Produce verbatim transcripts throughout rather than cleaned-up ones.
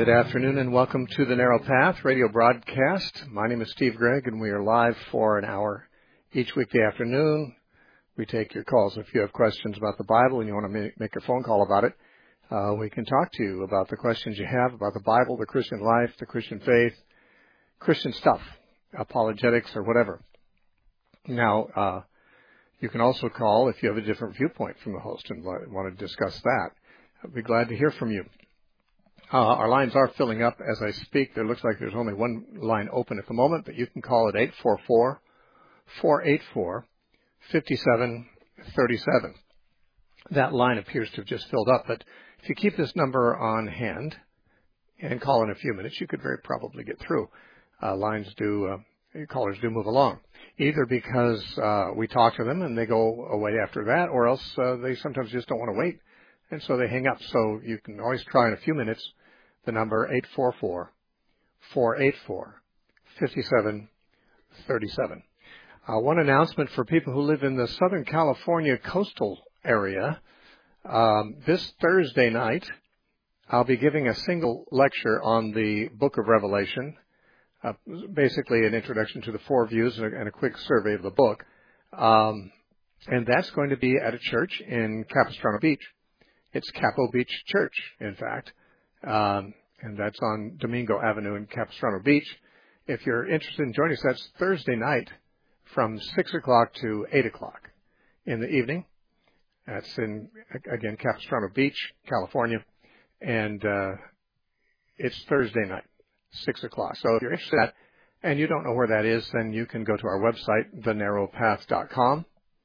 Good afternoon and welcome to the Narrow Path radio broadcast. My name is Steve Gregg and we are live for an hour each weekday afternoon. We take your calls. If you have questions about the Bible and you want to make a phone call about it, uh, we can talk to you about the questions you have about the Bible, the Christian life, the Christian faith, Christian stuff, apologetics or whatever. Now, uh, you can also call if you have a different viewpoint from the host and want to discuss that. I'd be glad to hear from you. Uh, our lines are filling up as I speak. There looks like there's only one line open at the moment, but you can call at eight four four, four eight four, five seven three seven. That line appears to have just filled up, but if you keep this number on hand and call in a few minutes, you could very probably get through. Uh, lines do, uh, callers do move along, either because uh, we talk to them and they go away after that, or else uh, they sometimes just don't want to wait, and so they hang up. So you can always try in a few minutes. The number eight four four, four eight four, five seven three seven. Uh, one announcement for people who live in the Southern California coastal area. Um, this Thursday night, I'll be giving a single lecture on the Book of Revelation, uh, basically an introduction to the four views and a, and a quick survey of the book. Um, and that's going to be at a church in Capistrano Beach. It's Capo Beach Church, in fact. Um, and that's on Domingo Avenue in Capistrano Beach. If you're interested in joining us, that's Thursday night from six o'clock to eight o'clock in the evening. That's in, again, Capistrano Beach, California. And uh, it's Thursday night, six o'clock. So if you're interested in that and you don't know where that is, then you can go to our website, the narrow path dot com.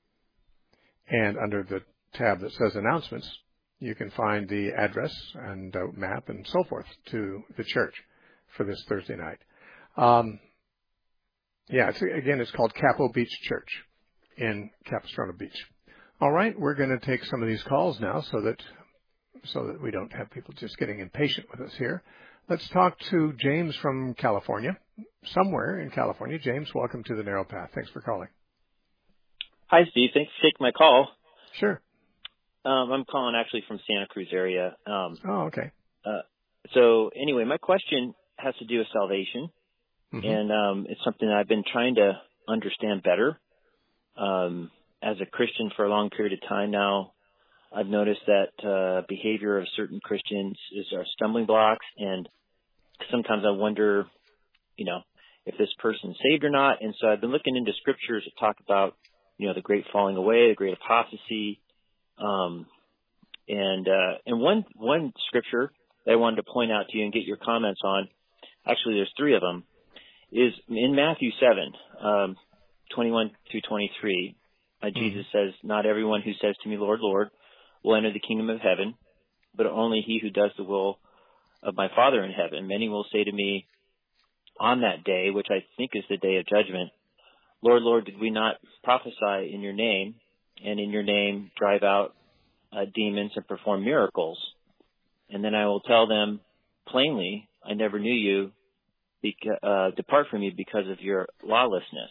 And under the tab that says Announcements, you can find the address and uh, map and so forth to the church for this Thursday night. Um, yeah, it's, again, it's called Capo Beach Church in Capistrano Beach. All right, we're going to take some of these calls now so that so that we don't have people just getting impatient with us here. Let's talk to James from California, somewhere in California. James, welcome to the Narrow Path. Thanks for calling. Hi, Steve. Thanks for taking my call. Sure. Um, I'm calling actually from Santa Cruz area. Um, oh, okay. Uh, so anyway, my question has to do with salvation, mm-hmm. and um, it's something that I've been trying to understand better. Um, as a Christian for a long period of time now, I've noticed that uh, behavior of certain Christians is our stumbling blocks, and sometimes I wonder, you know, if this person's saved or not. And so I've been looking into scriptures that talk about, you know, the great falling away, the great apostasy. Um, and, uh, and one, one scripture that I wanted to point out to you and get your comments on, actually there's three of them, is in Matthew seven, um, twenty-one through twenty-three. Uh, mm-hmm. Jesus says, "Not everyone who says to me, Lord, Lord, will enter the kingdom of heaven, but only he who does the will of my Father in heaven. Many will say to me on that day," which I think is the day of judgment, "Lord, Lord, did we not prophesy in your name, and in your name drive out uh, demons and perform miracles? And then I will tell them plainly, I never knew you, beca- uh, depart from me because of your lawlessness."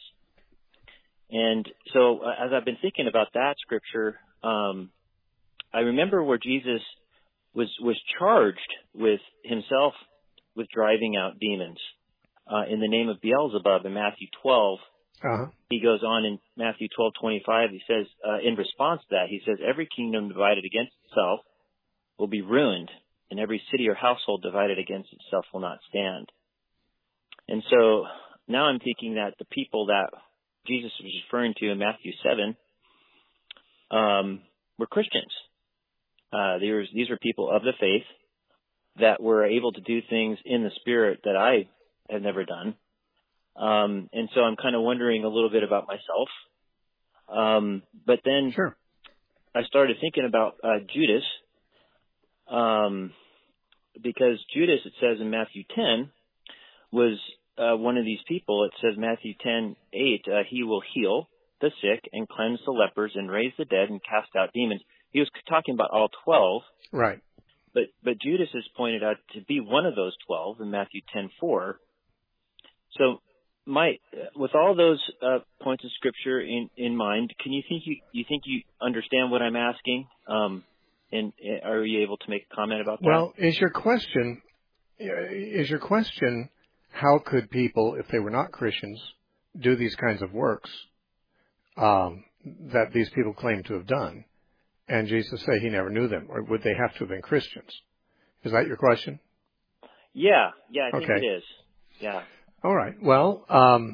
And so uh, as I've been thinking about that scripture, um, I remember where Jesus was, was charged with himself with driving out demons uh, in the name of Beelzebub in Matthew twelve. Uh-huh. He goes on in Matthew twelve twenty-five. He says, uh, in response to that, he says, "Every kingdom divided against itself will be ruined, and every city or household divided against itself will not stand." And so now I'm thinking that the people that Jesus was referring to in Matthew seven um, were Christians. Uh, were, these were people of the faith that were able to do things in the Spirit that I have never done. Um, and so I'm kind of wondering a little bit about myself. Um, but then sure. I started thinking about uh, Judas, um, because Judas, it says in Matthew ten, was uh, one of these people. It says Matthew ten eight, uh, he will heal the sick and cleanse the lepers and raise the dead and cast out demons. He was talking about all twelve. Right. But but Judas is pointed out to be one of those twelve in Matthew ten four. So my with all those uh, points of scripture in, in mind, can you think you you think you understand what I'm asking? Um, and are you able to make a comment about that? Well, is your question is your question, how could people, if they were not Christians, do these kinds of works um, that these people claim to have done? And Jesus say he never knew them, or would they have to have been Christians? Is that your question? Yeah, yeah, I think okay. it is. Yeah. All right. Well, um,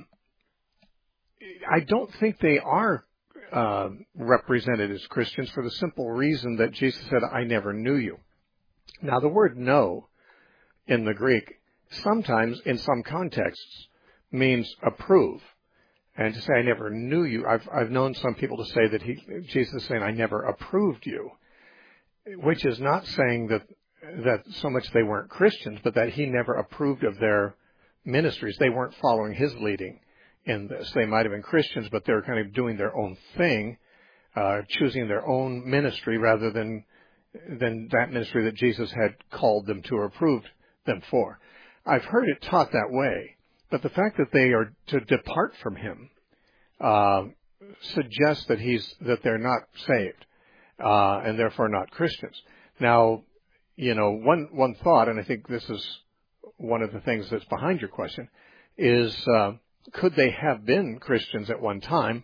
I don't think they are uh, represented as Christians for the simple reason that Jesus said, I never knew you. Now, the word know in the Greek sometimes, in some contexts, means approve. And to say, I never knew you, I've, I've known some people to say that he, Jesus is saying, I never approved you, which is not saying that, that so much they weren't Christians, but that he never approved of their ministries. They weren't following his leading in this. They might have been Christians, but they were kind of doing their own thing, uh, choosing their own ministry rather than, than that ministry that Jesus had called them to or approved them for. I've heard it taught that way. But the fact that they are to depart from him uh, suggests that he's that they're not saved uh, and therefore not Christians. Now, you know, one one thought, and I think this is one of the things that's behind your question, is uh, could they have been Christians at one time?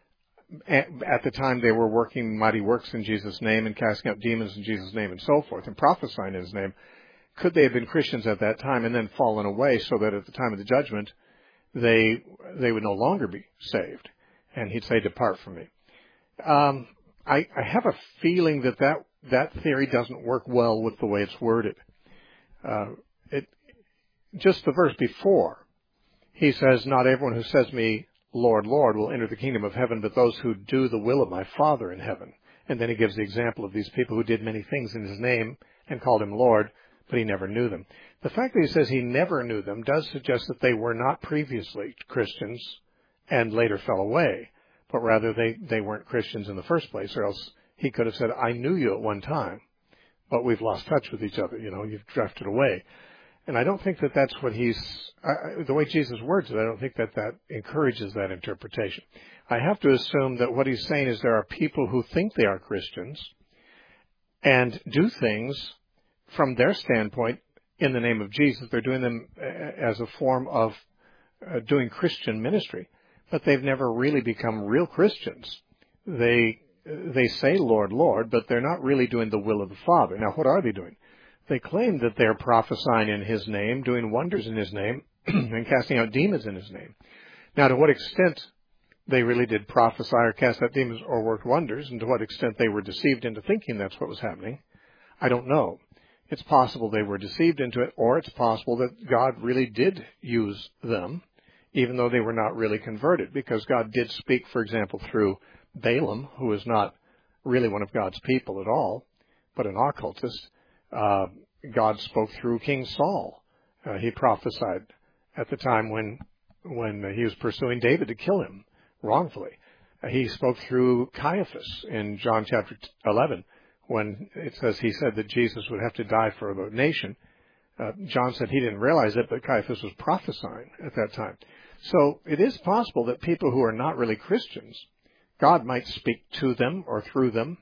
At, at the time they were working mighty works in Jesus' name and casting out demons in Jesus' name and so forth and prophesying in his name. Could they have been Christians at that time and then fallen away so that at the time of the judgment they they would no longer be saved? And he'd say, depart from me. Um, I, I have a feeling that, that that theory doesn't work well with the way it's worded. Uh, it just the verse before, he says, not everyone who says to me, Lord, Lord, will enter the kingdom of heaven, but those who do the will of my Father in heaven. And then he gives the example of these people who did many things in his name and called him Lord, but he never knew them. The fact that he says he never knew them does suggest that they were not previously Christians and later fell away, but rather they, they weren't Christians in the first place, or else he could have said, I knew you at one time, but we've lost touch with each other. You know, you've drifted away. And I don't think that that's what he's, uh, the way Jesus words it, I don't think that that encourages that interpretation. I have to assume that what he's saying is there are people who think they are Christians and do things from their standpoint, in the name of Jesus. They're doing them as a form of uh, doing Christian ministry, but they've never really become real Christians. They they say, Lord, Lord, but they're not really doing the will of the Father. Now, what are they doing? They claim that they're prophesying in his name, doing wonders in his name, and casting out demons in his name. Now, to what extent they really did prophesy or cast out demons or worked wonders, and to what extent they were deceived into thinking that's what was happening, I don't know. It's possible they were deceived into it, or it's possible that God really did use them, even though they were not really converted, because God did speak, for example, through Balaam, who is not really one of God's people at all, but an occultist. Uh, God spoke through King Saul. Uh, he prophesied at the time when when he was pursuing David to kill him wrongfully. Uh, he spoke through Caiaphas in John chapter eleven. When it says he said that Jesus would have to die for the nation, uh, John said he didn't realize it, but Caiaphas was prophesying at that time. So it is possible that people who are not really Christians, God might speak to them or through them,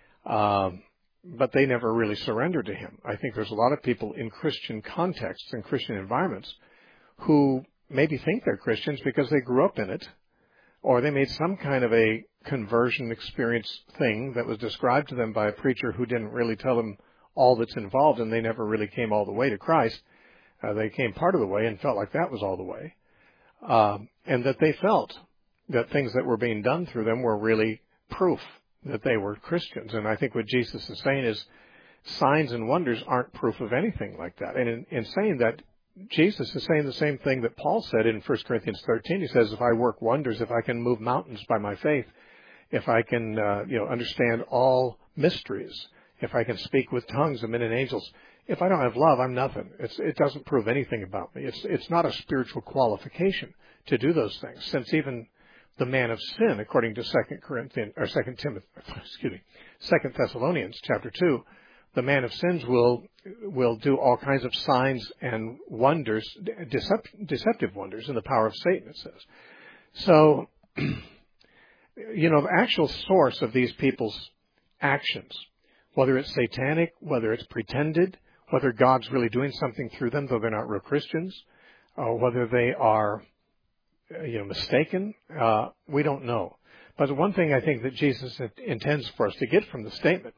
um, but they never really surrender to him. I think there's a lot of people in Christian contexts and Christian environments who maybe think they're Christians because they grew up in it, or they made some kind of a conversion experience thing that was described to them by a preacher who didn't really tell them all that's involved, and they never really came all the way to Christ. Uh, they came part of the way and felt like that was all the way. Um, and that they felt that things that were being done through them were really proof that they were Christians. And I think what Jesus is saying is signs and wonders aren't proof of anything like that. And in, in saying that, Jesus is saying the same thing that Paul said in First Corinthians thirteen. He says, if I work wonders, if I can move mountains by my faith, if I can, uh, you know, understand all mysteries, if I can speak with tongues of men and angels, if I don't have love, I'm nothing. It's, it doesn't prove anything about me. It's, it's not a spiritual qualification to do those things, since even the man of sin, according to Second Corinthians or Second Timothy, excuse me, Second Thessalonians chapter two, the man of sins will will do all kinds of signs and wonders, decept, deceptive wonders in the power of Satan, it says. So, you know, the actual source of these people's actions, whether it's satanic, whether it's pretended, whether God's really doing something through them, though they're not real Christians, or whether they are, you know, mistaken, uh, we don't know. But the one thing I think that Jesus intends for us to get from the statement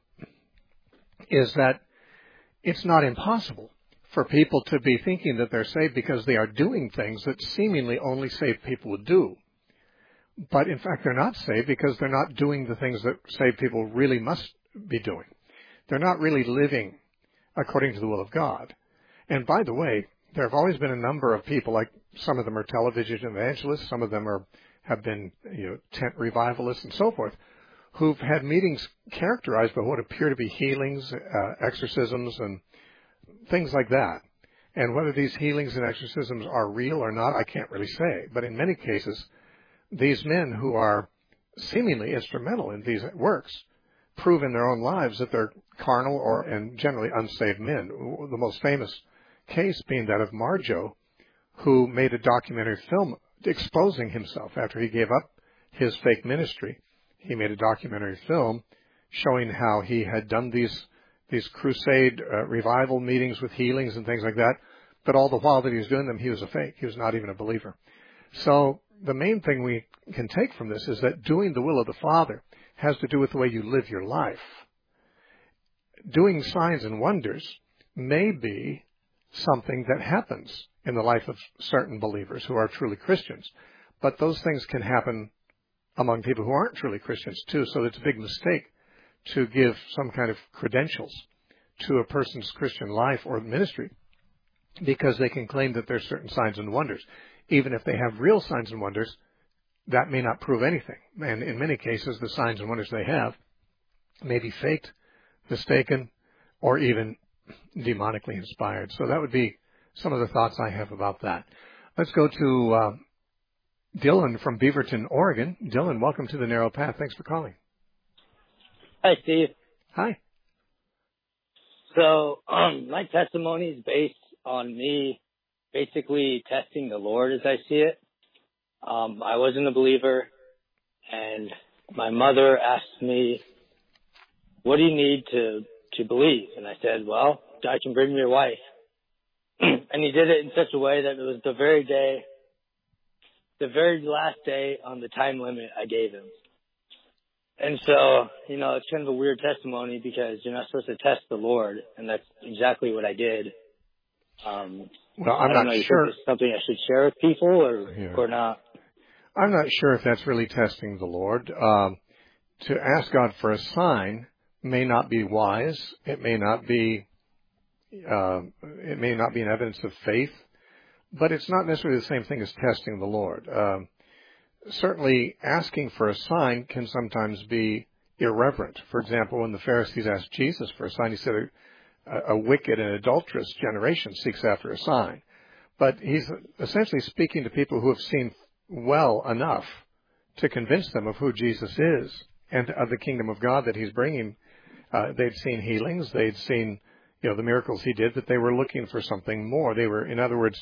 is that it's not impossible for people to be thinking that they're saved because they are doing things that seemingly only saved people would do. But in fact, they're not saved because they're not doing the things that saved people really must be doing. They're not really living according to the will of God. And by the way, there have always been a number of people, like some of them are television evangelists, some of them are have been, you know, tent revivalists and so forth, who've had meetings characterized by what appear to be healings, uh, exorcisms, and things like that. And whether these healings and exorcisms are real or not, I can't really say. But in many cases, these men who are seemingly instrumental in these works prove in their own lives that they're carnal or and generally unsaved men. The most famous case being that of Marjo, who made a documentary film exposing himself after he gave up his fake ministry. He made a documentary film showing how he had done these these crusade uh, revival meetings with healings and things like that, but all the while that he was doing them, he was a fake. He was not even a believer. So the main thing we can take from this is that doing the will of the Father has to do with the way you live your life. Doing signs and wonders may be something that happens in the life of certain believers who are truly Christians, but those things can happen among people who aren't truly Christians too, so it's a big mistake to give some kind of credentials to a person's Christian life or ministry because they can claim that there's certain signs and wonders. Even if they have real signs and wonders, that may not prove anything. And in many cases, the signs and wonders they have may be faked, mistaken, or even demonically inspired. So that would be some of the thoughts I have about that. Let's go to uh, Dylan from Beaverton, Oregon. Dylan, welcome to the Narrow Path. Thanks for calling. Hi, Steve. Hi. So um, my testimony is based on me basically testing the Lord as I see it. Um, I wasn't a believer, and my mother asked me, what do you need to, to believe? And I said, well, I can bring me your wife. And he did it in such a way that it was the very day, the very last day on the time limit I gave him. And so, you know, it's kind of a weird testimony because you're not supposed to test the Lord, and that's exactly what I did. Um, well, I'm I don't not know, sure. Is this something I should share with people or, yeah. or not? I'm not sure if that's really testing the Lord. Um, to ask God for a sign may not be wise. It may not be, uh, it may not be an evidence of faith, but it's not necessarily the same thing as testing the Lord. Um, certainly asking for a sign can sometimes be irreverent. For example, when the Pharisees asked Jesus for a sign, he said, a, a wicked and adulterous generation seeks after a sign. But he's essentially speaking to people who have seen well enough to convince them of who Jesus is and of the kingdom of God that he's bringing. Uh, they'd seen healings. They'd seen, you know, the miracles he did, that they were looking for something more. They were, in other words,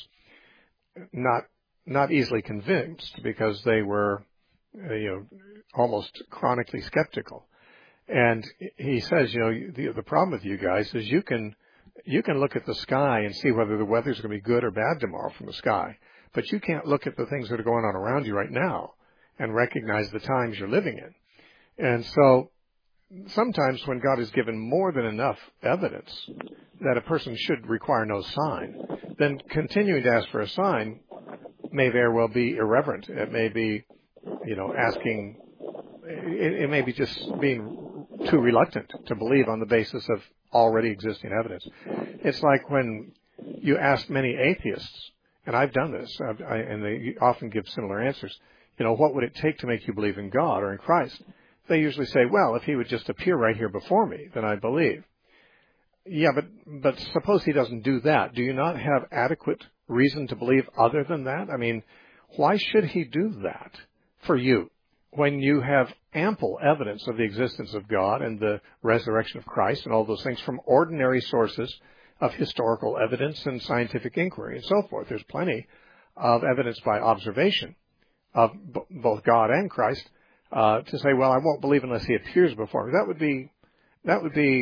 not not easily convinced because they were, uh, you know, almost chronically skeptical. And he says, you know, the, the problem with you guys is you can you can look at the sky and see whether the weather's going to be good or bad tomorrow from the sky, but you can't look at the things that are going on around you right now and recognize the times you're living in. And so sometimes when God has given more than enough evidence that a person should require no sign, then continuing to ask for a sign may very well be irreverent. It may be, you know, asking, it, it may be just being too reluctant to believe on the basis of already existing evidence. It's like when you ask many atheists, and I've done this, I've, I, and they often give similar answers, you know, what would it take to make you believe in God or in Christ? They usually say, well, if he would just appear right here before me, then I'd believe. Yeah, but, but suppose he doesn't do that. Do you not have adequate reason to believe other than that? I mean, why should he do that for you when you have ample evidence of the existence of God and the resurrection of Christ and all those things from ordinary sources of historical evidence and scientific inquiry and so forth? There's plenty of evidence by observation of b- both God and Christ uh, to say, well, I won't believe unless he appears before me. That would be, that would be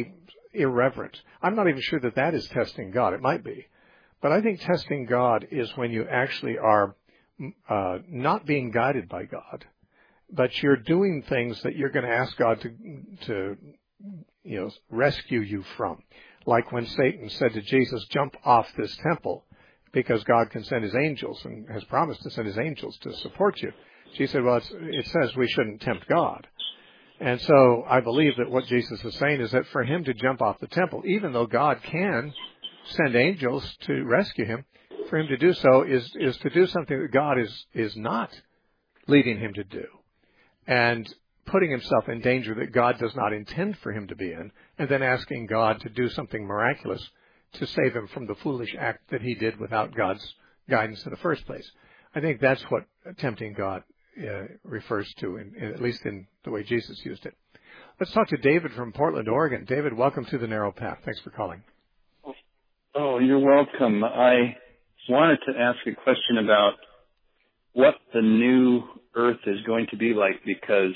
irreverent. I'm not even sure that that is testing God. It might be. But I think testing God is when you actually are uh, not being guided by God, but you're doing things that you're going to ask God to, to, you know, rescue you from. Like when Satan said to Jesus, jump off this temple because God can send his angels and has promised to send his angels to support you. Jesus said, well, it's, it says we shouldn't tempt God. And so I believe that what Jesus is saying is that for him to jump off the temple, even though God can send angels to rescue him, for him to do so is, is to do something that God is, is not leading him to do, and putting himself in danger that God does not intend for him to be in, and then asking God to do something miraculous to save him from the foolish act that he did without God's guidance in the first place. I think that's what tempting God uh, refers to, in, in, at least in the way Jesus used it. Let's talk to David from Portland, Oregon. David, welcome to The Narrow Path. Thanks for calling. Oh, you're welcome. I wanted to ask a question about what the new earth is going to be like, because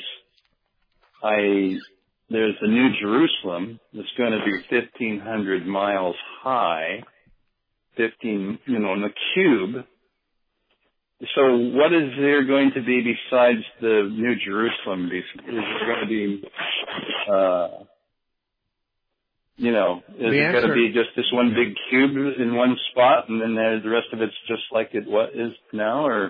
I there's a new Jerusalem that's going to be fifteen hundred miles high, fifteen, you know, in the cube. So what is there going to be besides the new Jerusalem? Is there going to be, uh, you know, is the it answer, going to be just this one big cube in one spot, and then the rest of it's just like it what is now, or?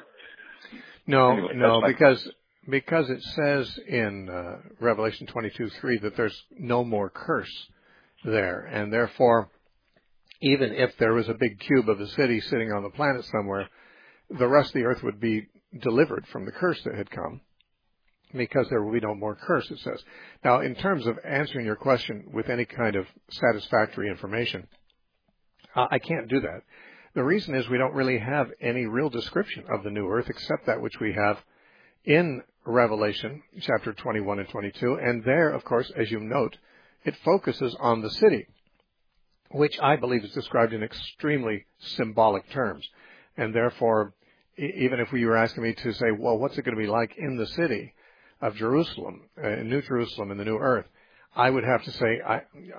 No, anyway, no, because because it says in uh, Revelation twenty-two three that there's no more curse there, and therefore, even if there was a big cube of a city sitting on the planet somewhere, the rest of the earth would be delivered from the curse that had come, because there will be no more curse, it says. Now, in terms of answering your question with any kind of satisfactory information, uh, I can't do that. The reason is we don't really have any real description of the new earth except that which we have in Revelation chapter twenty-one and twenty-two. And there, of course, as you note, it focuses on the city, which I believe is described in extremely symbolic terms. And therefore, even if you were asking me to say, well, what's it going to be like in the city of Jerusalem, uh, New Jerusalem in the new earth, I would have to say I,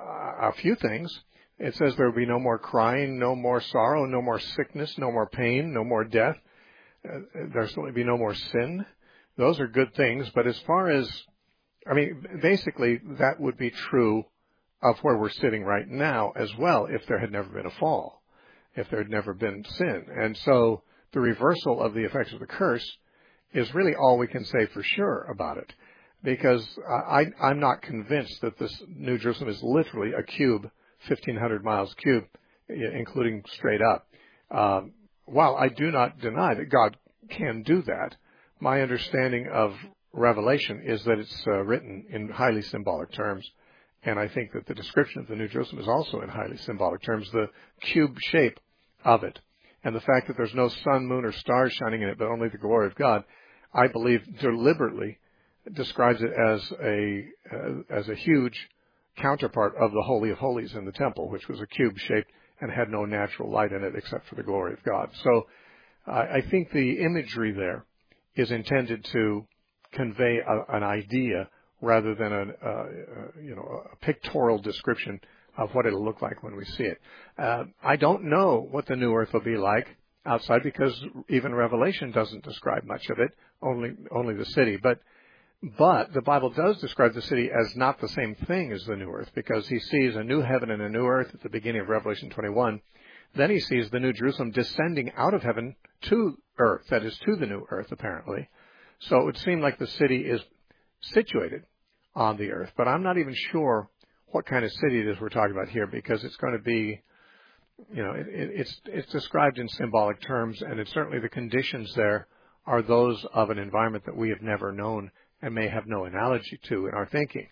a few things. It says there will be no more crying, no more sorrow, no more sickness, no more pain, no more death. Uh, there's going to be no more sin. Those are good things. But as far as, I mean, basically that would be true of where we're sitting right now as well if there had never been a fall, if there had never been sin. And so the reversal of the effects of the curse is really all we can say for sure about it, because I, I'm not convinced that this New Jerusalem is literally a cube, fifteen hundred miles cube, including straight up. Um, while I do not deny that God can do that, my understanding of Revelation is that it's uh, written in highly symbolic terms, and I think that the description of the New Jerusalem is also in highly symbolic terms, the cube shape of it, and the fact that there's no sun, moon, or stars shining in it, but only the glory of God, I believe deliberately describes it as a uh, as a huge counterpart of the Holy of Holies in the temple, which was a cube shaped and had no natural light in it except for the glory of God. So uh, I think the imagery there is intended to convey a, an idea rather than a, uh, you know, a pictorial description of what it'll look like when we see it. Uh, I don't know what the new earth will be like outside, because even Revelation doesn't describe much of it, only only the city. But But the Bible does describe the city as not the same thing as the new earth, because he sees a new heaven and a new earth at the beginning of Revelation twenty-one. Then he sees the New Jerusalem descending out of heaven to earth, that is, to the new earth, apparently. So it would seem like the city is situated on the earth. But I'm not even sure what kind of city it is we're talking about here, because it's going to be, you know, it, it, it's it's described in symbolic terms, and it's certainly the conditions there are those of an environment that we have never known and may have no analogy to in our thinking.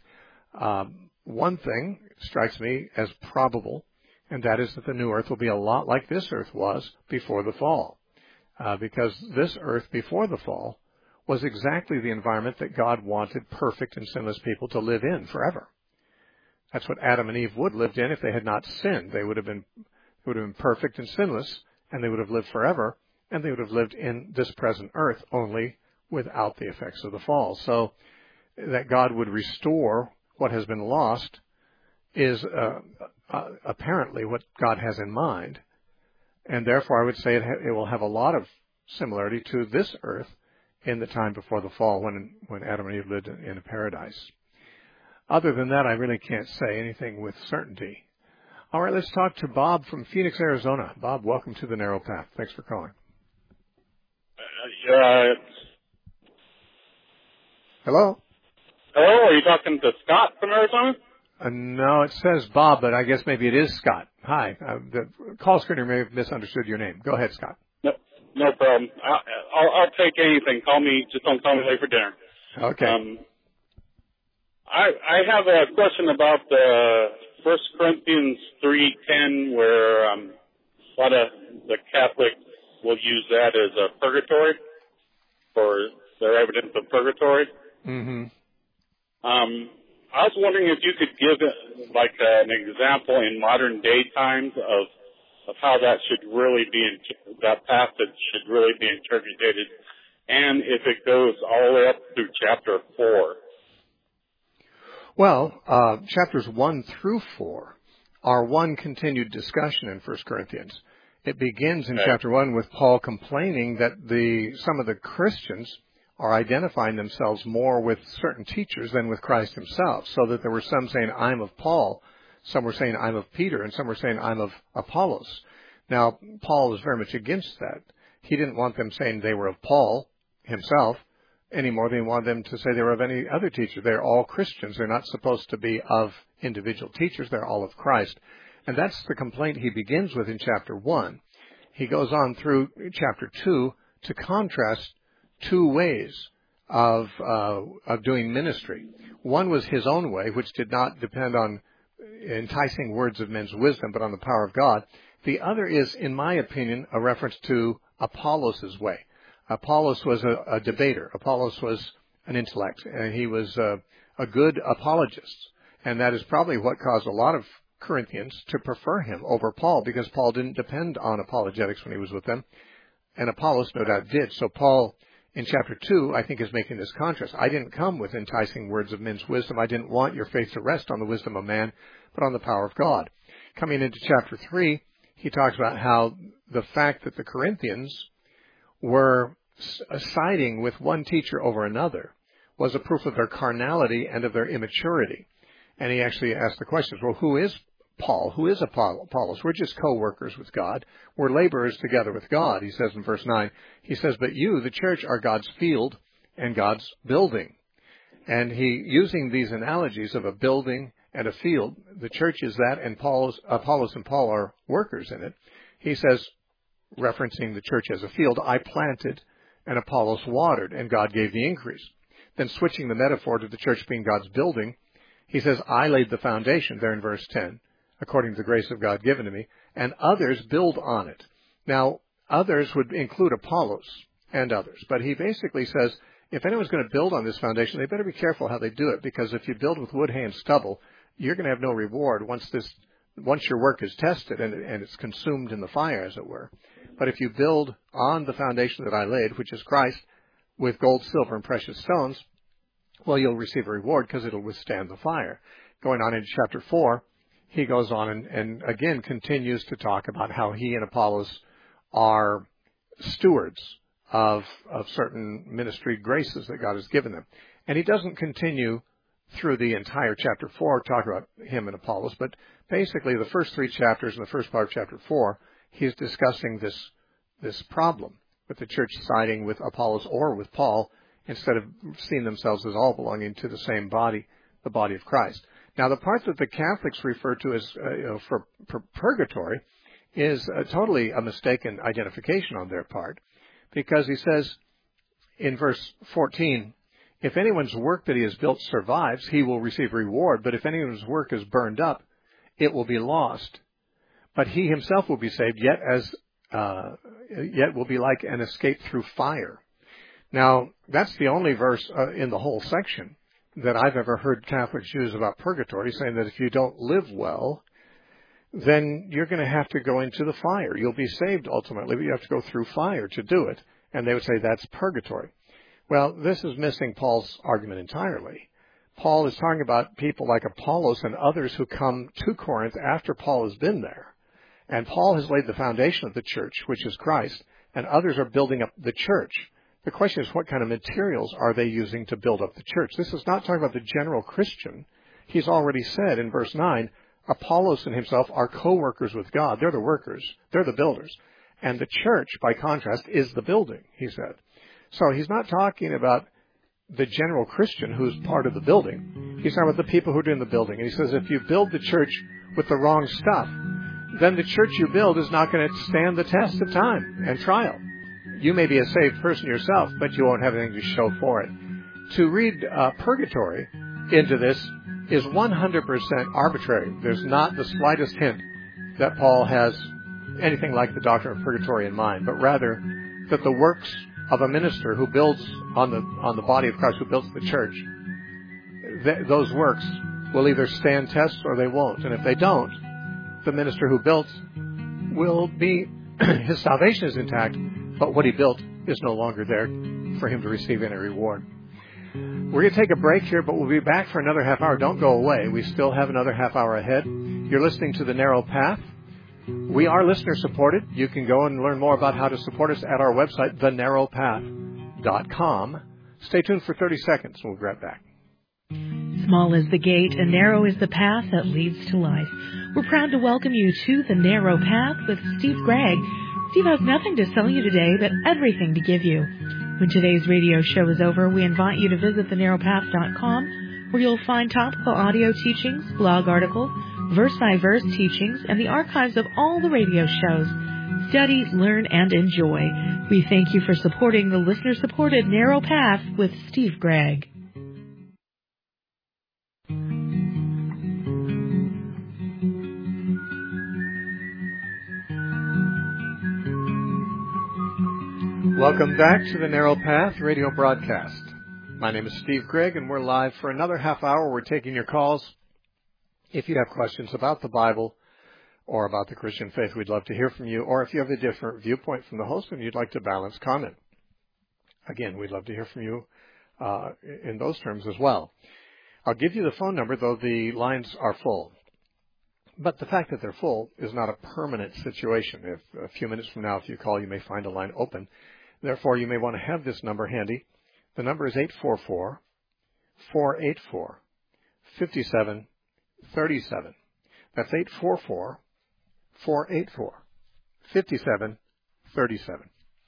Um, one thing strikes me as probable, and that is that the new earth will be a lot like this earth was before the fall, uh, because this earth before the fall was exactly the environment that God wanted perfect and sinless people to live in forever. That's what Adam and Eve would have lived in if they had not sinned. They would have been would have been perfect and sinless, and they would have lived forever, and they would have lived in this present earth only without the effects of the fall. So that God would restore what has been lost is uh, uh, apparently what God has in mind. And therefore, I would say it, ha- it will have a lot of similarity to this earth in the time before the fall when, when Adam and Eve lived in, in a paradise. Other than that, I really can't say anything with certainty. All right, let's talk to Bob from Phoenix, Arizona. Bob, welcome to the Narrow Path. Thanks for calling. Uh, Hello? hello, are you talking to Scott from Arizona? Uh, no, it says Bob, but I guess maybe it is Scott. Hi. Uh, the call screener may have misunderstood your name. Go ahead, Scott. No, no problem. I, I'll, I'll take anything. Call me. Just don't call me late for dinner. Okay. Um, I, I have a question about the First Corinthians three ten, where um, a lot of the Catholics will use that as a purgatory for their evidence of purgatory. Mm-hmm. Um, I was wondering if you could give like an example in modern day times of of how that should really be that passage should really be interpreted, and if it goes all the way up through chapter four. Well, uh, chapters one through four are one continued discussion in First Corinthians. It begins in okay. chapter one with Paul complaining that the some of the Christians are identifying themselves more with certain teachers than with Christ himself, so that there were some saying, I'm of Paul, some were saying, I'm of Peter, and some were saying, I'm of Apollos. Now, Paul was very much against that. He didn't want them saying they were of Paul himself any more than he wanted them to say they were of any other teacher. They're all Christians. They're not supposed to be of individual teachers. They're all of Christ. And that's the complaint he begins with in chapter one. He goes on through chapter two to contrast two ways of uh, of doing ministry. One was his own way, which did not depend on enticing words of men's wisdom, but on the power of God. The other is, in my opinion, a reference to Apollos' way. Apollos was a, a debater. Apollos was an intellect, and he was a, a good apologist. And that is probably what caused a lot of Corinthians to prefer him over Paul, because Paul didn't depend on apologetics when he was with them, and Apollos no doubt did. So Paul, in chapter two, I think is making this contrast. I didn't come with enticing words of men's wisdom. I didn't want your faith to rest on the wisdom of man, but on the power of God. Coming into chapter three, he talks about how the fact that the Corinthians were siding with one teacher over another was a proof of their carnality and of their immaturity. And he actually asked the questions, well, who is Paul? Who is Apollos? We're just co-workers with God. We're laborers together with God, he says in verse nine. He says, but you, the church, are God's field and God's building. And he, using these analogies of a building and a field, the church is that, and Paul's, Apollos and Paul are workers in it. He says, referencing the church as a field, I planted and Apollos watered, and God gave the increase. Then switching the metaphor to the church being God's building, he says, I laid the foundation, there in verse ten, according to the grace of God given to me, and others build on it. Now, others would include Apollos and others, but he basically says, if anyone's going to build on this foundation, they better be careful how they do it, because if you build with wood, hay, and stubble, you're going to have no reward once this, once your work is tested and, and it's consumed in the fire, as it were. But if you build on the foundation that I laid, which is Christ, with gold, silver, and precious stones, well, you'll receive a reward because it'll withstand the fire. Going on into chapter four, he goes on and, and again continues to talk about how he and Apollos are stewards of, of certain ministry graces that God has given them. And he doesn't continue through the entire chapter four talking about him and Apollos, but basically the first three chapters and the first part of chapter four, he's discussing this this problem with the church siding with Apollos or with Paul instead of seeing themselves as all belonging to the same body, the body of Christ. Now, the part that the Catholics refer to as uh, you know, for, for purgatory is uh, totally a mistaken identification on their part, because he says in verse fourteen, if anyone's work that he has built survives, he will receive reward, but if anyone's work is burned up, it will be lost. But he himself will be saved, yet as uh, yet will be like an escape through fire. Now, that's the only verse uh, in the whole section that I've ever heard Catholics use about purgatory, saying that if you don't live well, then you're going to have to go into the fire. You'll be saved ultimately, but you have to go through fire to do it. And they would say that's purgatory. Well, this is missing Paul's argument entirely, Paul is talking about people like Apollos and others who come to Corinth after Paul has been there. And Paul has laid the foundation of the church, which is Christ, and others are building up the church. The question is, what kind of materials are they using to build up the church? This is not talking about the general Christian. He's already said in verse nine, Apollos and himself are co-workers with God. They're the workers. They're the builders. And the church, by contrast, is the building, he said. So he's not talking about the general Christian who's part of the building. He's talking about the people who are doing the building. And he says if you build the church with the wrong stuff, then the church you build is not going to stand the test of time and trial. You may be a saved person yourself, but you won't have anything to show for it. To read uh, purgatory into this is one hundred percent arbitrary. There's not the slightest hint that Paul has anything like the doctrine of purgatory in mind, but rather that the works of a minister who builds on the on the body of Christ, who builds the church, th- those works will either stand tests or they won't. And if they don't, the minister who built will be, his salvation is intact, but what he built is no longer there for him to receive any reward. We're going to take a break here, but we'll be back for another half hour. Don't go away. We still have another half hour ahead. You're listening to The Narrow Path. We are listener supported. You can go and learn more about how to support us at our website, the narrow path dot com. Stay tuned for thirty seconds. We'll be right back. Small is the gate and narrow is the path that leads to life. We're proud to welcome you to The Narrow Path with Steve Gregg. Steve has nothing to sell you today, but everything to give you. When today's radio show is over, we invite you to visit the narrow path dot com, where you'll find topical audio teachings, blog articles, verse-by-verse teachings, and the archives of all the radio shows. Study, learn, and enjoy. We thank you for supporting the listener-supported Narrow Path with Steve Gregg. Welcome back to the Narrow Path radio broadcast. My name is Steve Gregg, and we're live for another half hour. We're taking your calls. If you have questions about the Bible or about the Christian faith, we'd love to hear from you. Or if you have a different viewpoint from the host and you'd like to balance comment, again, we'd love to hear from you uh, in those terms as well. I'll give you the phone number, though the lines are full. But the fact that they're full is not a permanent situation. If a few minutes from now, if you call, you may find a line open. Therefore, you may want to have this number handy. The number is eight four four, four eight four, five seven three seven. That's eight four four, four eight four, five seven three seven.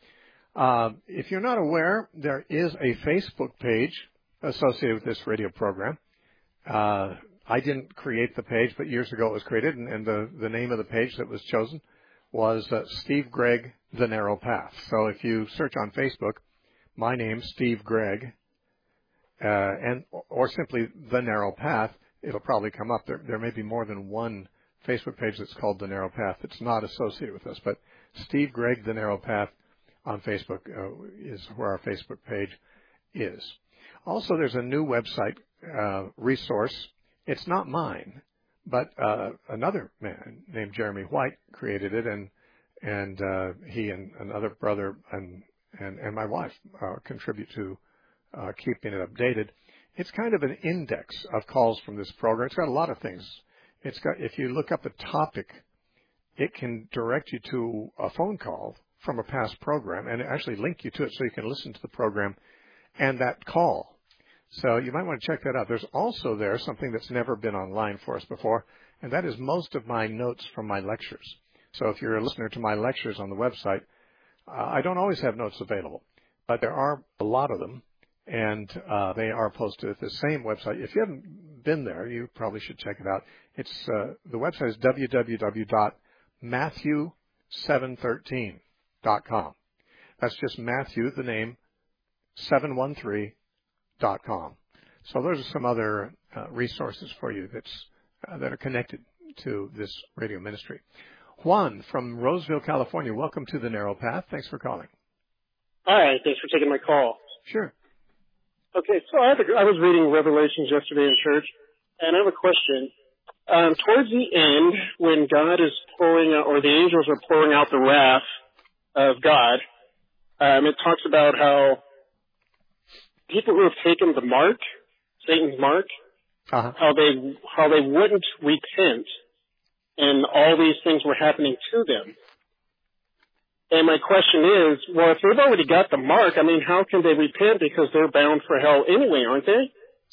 Uh, if you're not aware, there is a Facebook page associated with this radio program. Uh, I didn't create the page, but years ago it was created, and, and the, the name of the page that was chosen was uh, Steve Gregg, The Narrow Path. So if you search on Facebook, my name, Steve Gregg, uh, and or simply The Narrow Path, it'll probably come up. There, there may be more than one Facebook page that's called The Narrow Path that's not associated with us, but Steve Gregg, The Narrow Path on Facebook uh, is where our Facebook page is. Also, there's a new website uh, resource. It's not mine, but uh, another man named Jeremy White created it, and and uh, he and another brother and and, and my wife uh, contribute to uh, keeping it updated. It's kind of an index of calls from this program. It's got a lot of things. It's got, if you look up a topic, it can direct you to a phone call from a past program and actually link you to it so you can listen to the program and that call. So you might want to check that out. There's also there something that's never been online for us before, and that is most of my notes from my lectures. So if you're a listener to my lectures on the website, uh, I don't always have notes available, but there are a lot of them, and uh, they are posted at the same website. If you haven't been there, you probably should check it out. It's uh, the website is w w w dot matthew seven thirteen dot com. That's just Matthew, the name, seven one three dot com. So those are some other uh, resources for you that's uh, that are connected to this radio ministry. Juan from Roseville, California, welcome to the Narrow Path. Thanks for calling. Hi, thanks for taking my call. Sure. Okay, so I, have a, I was reading Revelations yesterday in church, and I have a question. Um, towards the end, when God is pouring out, or the angels are pouring out the wrath of God, um, it talks about how people who have taken the mark, Satan's mark, uh-huh. how they how they wouldn't repent, and all these things were happening to them. And my question is, well, if they've already got the mark, I mean, how can they repent because they're bound for hell anyway, aren't they?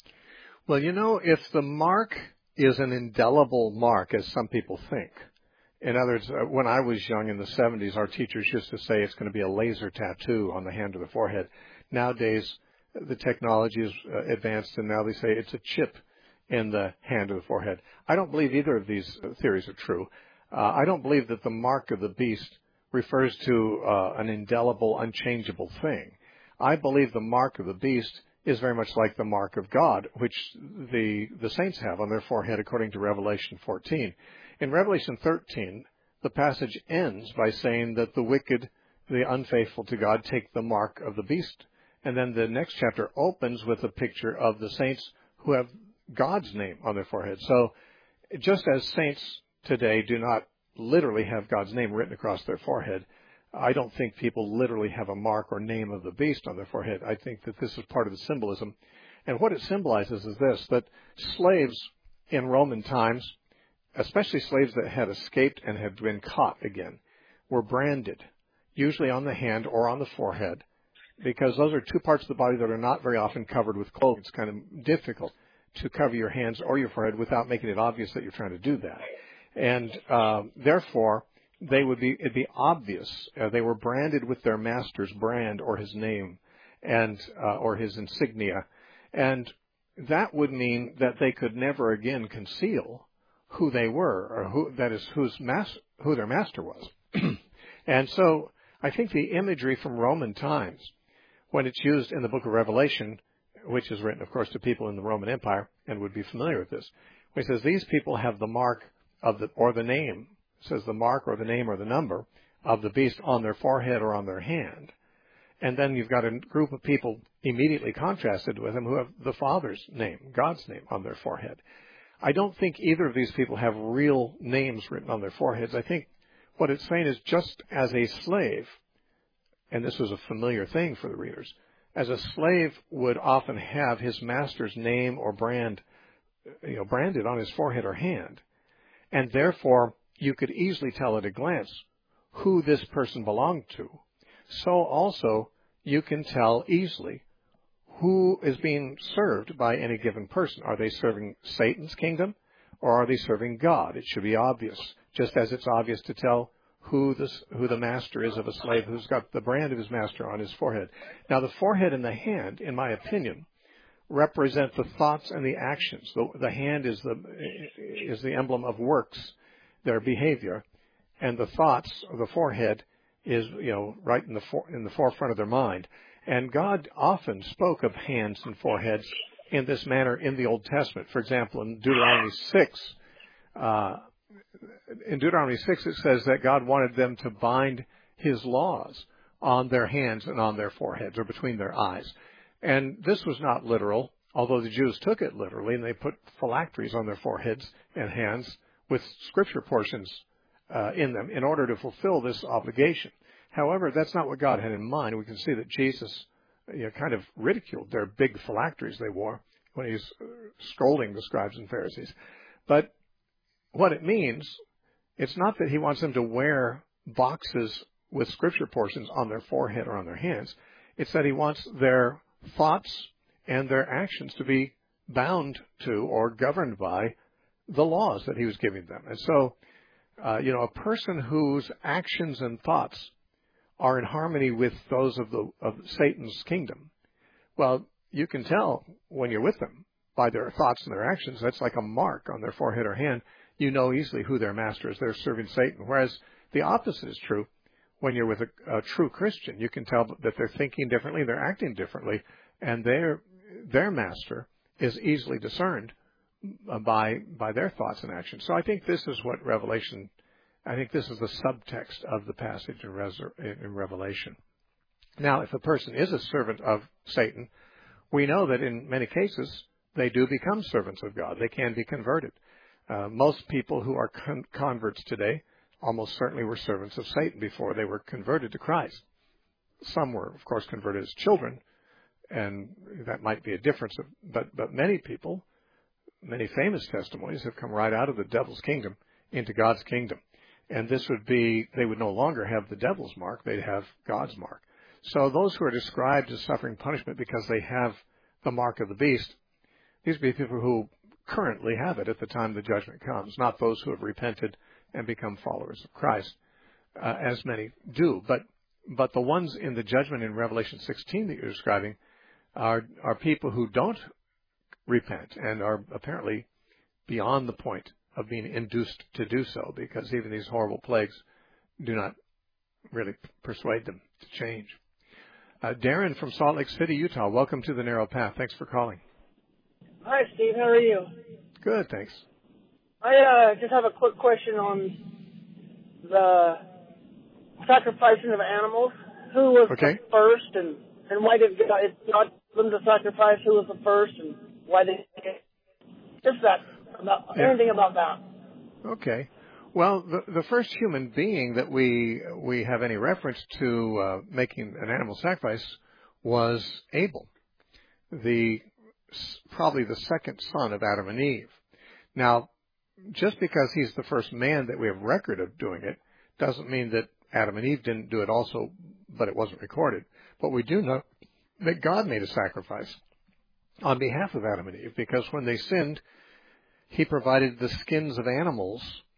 Well, you know, if the mark is an indelible mark, as some people think. In other words, when I was young in the seventies, our teachers used to say it's going to be a laser tattoo on the hand or the forehead. Nowadays, the technology is uh, advanced, and now they say it's a chip in the hand or the forehead. I don't believe either of these theories are true. Uh, I don't believe that the mark of the beast refers to uh, an indelible, unchangeable thing. I believe the mark of the beast is very much like the mark of God, which the the saints have on their forehead, according to Revelation fourteen. In Revelation thirteen, the passage ends by saying that the wicked, the unfaithful to God, take the mark of the beast. And then the next chapter opens with a picture of the saints who have God's name on their forehead. So just as saints today do not literally have God's name written across their forehead, I don't think people literally have a mark or name of the beast on their forehead. I think that this is part of the symbolism. And what it symbolizes is this, that slaves in Roman times, especially slaves that had escaped and had been caught again, were branded, usually on the hand or on the forehead, because those are two parts of the body that are not very often covered with clothing. It's kind of difficult to cover your hands or your forehead without making it obvious that you're trying to do that. And uh, therefore, they would be, it'd be obvious. Uh, they were branded with their master's brand or his name and uh, or his insignia. And that would mean that they could never again conceal who they were, or who, that is, whose mas- who their master was. And so I think the imagery from Roman times, when it's used in the book of Revelation, which is written, of course, to people in the Roman Empire and would be familiar with this, when it says these people have the mark of the, or the name, it says the mark or the name or the number of the beast on their forehead or on their hand. And then you've got a group of people immediately contrasted with them who have the Father's name, God's name, on their forehead. I don't think either of these people have real names written on their foreheads. I think what it's saying is just as a slave, and this was a familiar thing for the readers, as a slave would often have his master's name or brand, you know, branded on his forehead or hand, and therefore you could easily tell at a glance who this person belonged to. So also you can tell easily who is being served by any given person. Are they serving Satan's kingdom or are they serving God? It should be obvious, just as it's obvious to tell who the, who the master is of a slave who's got the brand of his master on his forehead. Now, the forehead and the hand, in my opinion, represent the thoughts and the actions. The, the hand is the is the emblem of works, their behavior, and the thoughts of the forehead is, you know, right in the for, in the forefront of their mind. And God often spoke of hands and foreheads in this manner in the Old Testament. For example, in Deuteronomy six, uh, in Deuteronomy six, it says that God wanted them to bind his laws on their hands and on their foreheads or between their eyes. And this was not literal, although the Jews took it literally, and they put phylacteries on their foreheads and hands with scripture portions uh, in them in order to fulfill this obligation. However, that's not what God had in mind. We can see that Jesus, you know, kind of ridiculed their big phylacteries they wore when he was scolding the scribes and Pharisees. But what it means, it's not that he wants them to wear boxes with scripture portions on their forehead or on their hands. It's that he wants their thoughts and their actions to be bound to or governed by the laws that he was giving them. And so, uh, you know, a person whose actions and thoughts are in harmony with those of the of Satan's kingdom, well, you can tell when you're with them by their thoughts and their actions. That's like a mark on their forehead or hand. You know easily who their master is. They're serving Satan. Whereas the opposite is true. When you're with a, a true Christian, you can tell that they're thinking differently, they're acting differently, and their their master is easily discerned by by their thoughts and actions. So I think this is what Revelation, I think this is the subtext of the passage in, Res- in Revelation. Now, if a person is a servant of Satan, we know that in many cases they do become servants of God. They can be converted. Uh, most people who are con- converts today almost certainly were servants of Satan before they were converted to Christ. Some were, of course, converted as children and that might be a difference. Of, but but many people, many famous testimonies have come right out of the devil's kingdom into God's kingdom, and this would be they would no longer have the devil's mark; they'd have God's mark. So those who are described as suffering punishment because they have the mark of the beast, these would be people who currently have it at the time the judgment comes, not those who have repented and become followers of Christ, uh, as many do. But but the ones in the judgment in Revelation sixteen that you're describing are are people who don't repent and are apparently beyond the point of being induced to do so, because even these horrible plagues do not really persuade them to change. Uh, Darren from Salt Lake City, Utah, welcome to the Narrow Path. Thanks for calling. Hi, Steve. How are you? Good, thanks. I uh, just have a quick question on the sacrificing of animals. Who was okay. the first, and, and why did God, God them to sacrifice? Who was the first, and why did just that about yeah. anything about that? Okay. Well, the, the first human being that we we have any reference to uh, making an animal sacrifice was Abel, the probably the second son of Adam and Eve. Now, just because he's the first man that we have record of doing it doesn't mean that Adam and Eve didn't do it also, but it wasn't recorded. But we do know that God made a sacrifice on behalf of Adam and Eve, because when they sinned, he provided the skins of animals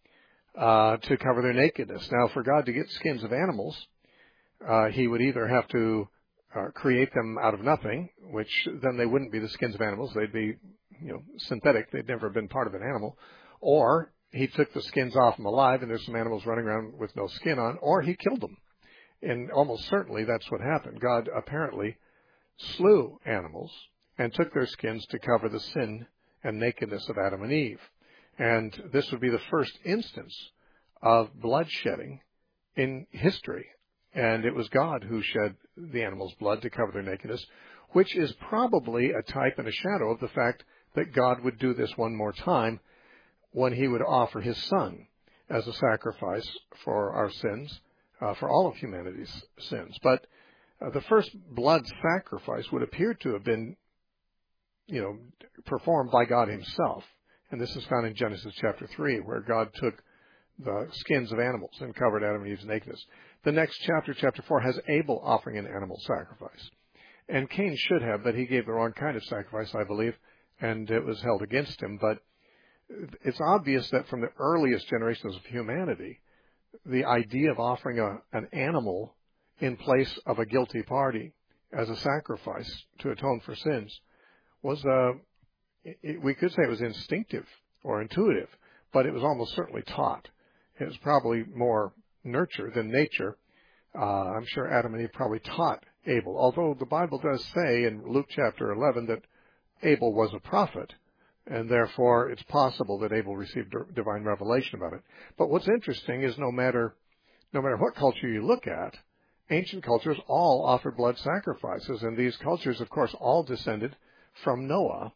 uh, to cover their nakedness. Now, for God to get skins of animals, uh, he would either have to uh, create them out of nothing, which then they wouldn't be the skins of animals. They'd be, you know, synthetic. They'd never been part of an animal. Or he took the skins off them alive, and there's some animals running around with no skin on, or he killed them. And almost certainly that's what happened. God apparently slew animals and took their skins to cover the sin and nakedness of Adam and Eve. And this would be the first instance of bloodshedding in history. And it was God who shed the animal's blood to cover their nakedness, which is probably a type and a shadow of the fact that God would do this one more time when he would offer his son as a sacrifice for our sins, uh, for all of humanity's sins. But uh, the first blood sacrifice would appear to have been, you know, performed by God himself. And this is found in Genesis chapter three, where God took the skins of animals and covered Adam and Eve's nakedness. The next chapter, chapter four, has Abel offering an animal sacrifice. And Cain should have, but he gave the wrong kind of sacrifice, I believe, and it was held against him. But it's obvious that from the earliest generations of humanity, the idea of offering a, an animal in place of a guilty party as a sacrifice to atone for sins was, uh, it, we could say it was instinctive or intuitive, but it was almost certainly taught. It was probably more nurture than nature. Uh, I'm sure Adam and Eve probably taught Abel, although the Bible does say in Luke chapter eleven that Abel was a prophet, and therefore it's possible that Abel received divine revelation about it. But what's interesting is no matter no matter what culture you look at, ancient cultures all offered blood sacrifices, and these cultures, of course, all descended from Noah.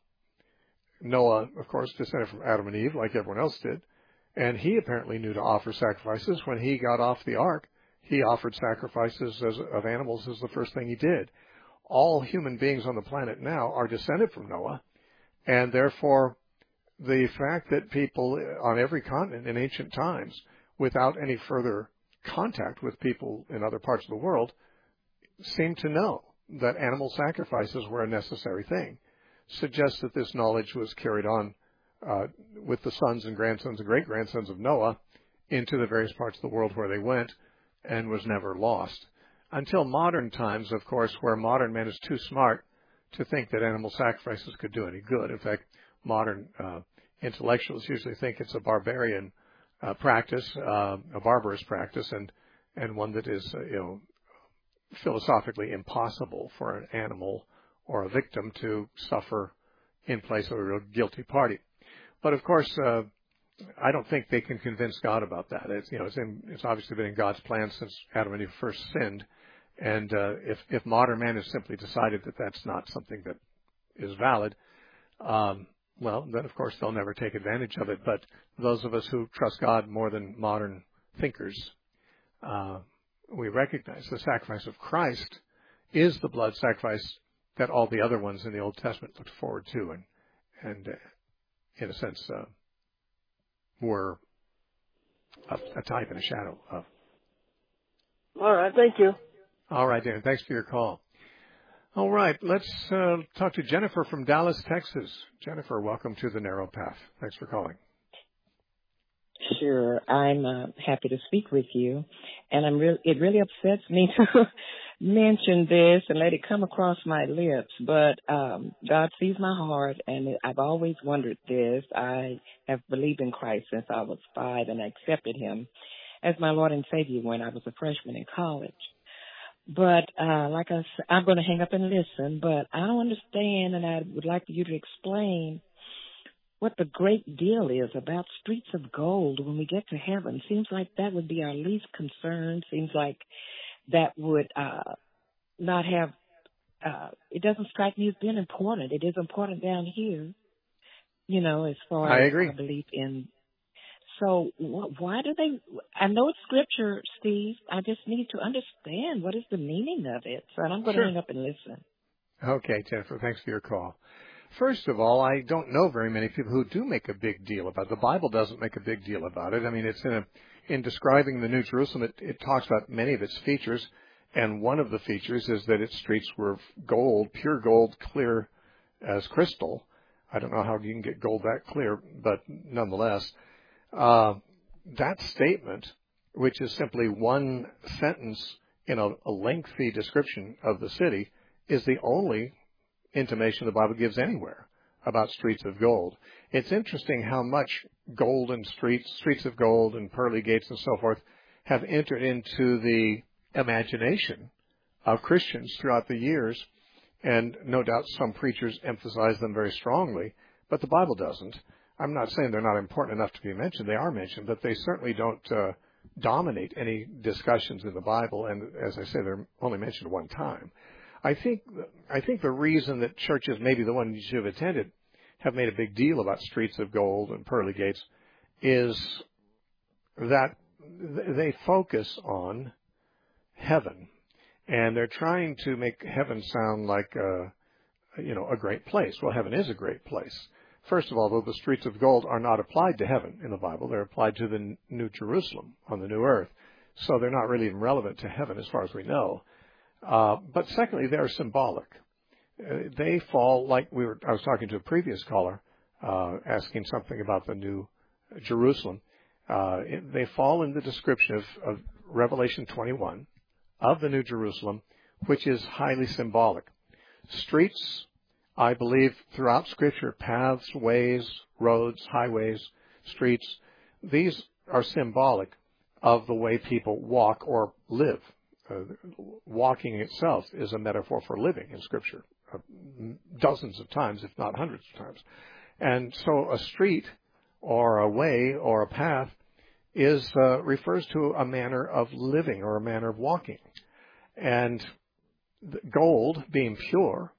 Noah, of course, descended from Adam and Eve, like everyone else did, and he apparently knew to offer sacrifices. When he got off the ark, he offered sacrifices as, of animals as the first thing he did. All human beings on the planet now are descended from Noah, and therefore the fact that people on every continent in ancient times, without any further contact with people in other parts of the world, seemed to know that animal sacrifices were a necessary thing, suggests that this knowledge was carried on uh, with the sons and grandsons and great-grandsons of Noah into the various parts of the world where they went, and was never lost. Until modern times, of course, where modern man is too smart to think that animal sacrifices could do any good. In fact, modern uh, intellectuals usually think it's a barbarian uh, practice, uh, a barbarous practice, and, and one that is, uh, you know, philosophically impossible for an animal or a victim to suffer in place of a real guilty party. But of course, uh, I don't think they can convince God about that. It's, you know, it's, in, it's obviously been in God's plan since Adam and Eve first sinned. And uh, if, if modern man has simply decided that that's not something that is valid, um, well, then of course they'll never take advantage of it. But those of us who trust God more than modern thinkers, uh, we recognize the sacrifice of Christ is the blood sacrifice that all the other ones in the Old Testament looked forward to, and and uh, in a sense uh, were a, a type and a shadow of. All right, thank you. All right, Dan, thanks for your call. All right, let's uh, talk to Jennifer from Dallas, Texas. Jennifer, welcome to the Narrow Path. Thanks for calling. Sure, I'm uh, happy to speak with you, and I'm re- it really upsets me to mention this and let it come across my lips, but um, God sees my heart, and I've always wondered this. I have believed in Christ since I was five, and I accepted Him as my Lord and Savior when I was a freshman in college. But uh, like I said, I'm going to hang up and listen, but I don't understand, and I would like for you to explain what the great deal is about streets of gold when we get to heaven. Seems like that would be our least concern. Seems like that would uh, not have, uh, it doesn't strike me as being important. It is important down here, you know, as far I as agree. our belief in. So wh- why do they, I know it's scripture, Steve. I just need to understand what is the meaning of it. So I'm going Sure. to hang up and listen. Okay, Jennifer, thanks for your call. First of all, I don't know very many people who do make a big deal about it. The Bible doesn't make a big deal about it. I mean, it's in a, in describing the New Jerusalem, it, it talks about many of its features, and one of the features is that its streets were gold, pure gold, clear as crystal. I don't know how you can get gold that clear, but nonetheless, uh, that statement, which is simply one sentence in a, a lengthy description of the city, is the only intimation the Bible gives anywhere about streets of gold. It's interesting how much golden streets, streets of gold and pearly gates and so forth have entered into the imagination of Christians throughout the years, and no doubt some preachers emphasize them very strongly, but the Bible doesn't. I'm not saying they're not important enough to be mentioned. They are mentioned, but they certainly don't uh, dominate any discussions in the Bible, and as I say, they're only mentioned one time. I think I think the reason that churches, maybe the one you should have attended, have made a big deal about streets of gold and pearly gates is that they focus on heaven, and they're trying to make heaven sound like a, you know, a great place. Well, heaven is a great place. First of all, though, the streets of gold are not applied to heaven in the Bible. They're applied to the New Jerusalem on the new earth. So they're not really even relevant to heaven as far as we know. Uh, but secondly, they're symbolic. Uh, they fall, like we were, I was talking to a previous caller, uh, asking something about the New Jerusalem. Uh, it, they fall in the description of, of Revelation twenty-one of the New Jerusalem, which is highly symbolic. Streets, I believe, throughout Scripture, paths, ways, roads, highways, streets, these are symbolic of the way people walk or live. Uh, walking itself is a metaphor for living in Scripture, uh, dozens of times, if not hundreds of times. And so a street or a way or a path is uh, refers to a manner of living or a manner of walking. And the gold, being pure